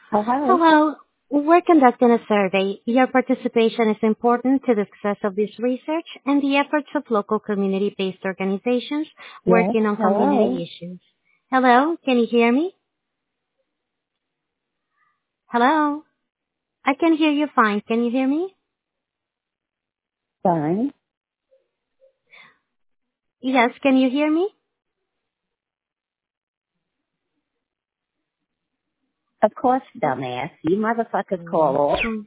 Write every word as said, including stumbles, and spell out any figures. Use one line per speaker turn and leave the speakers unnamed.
Hello.
Hello. We're conducting a survey. Your participation is important to the success of this research and the efforts of local community-based organizations
Yes.
working on
Hello.
community issues. Hello, can you hear me? Hello? I can hear you fine. Can you hear me?
Fine.
Yes, can you hear me?
Of course, dumbass. You motherfuckers call off.
Hmm.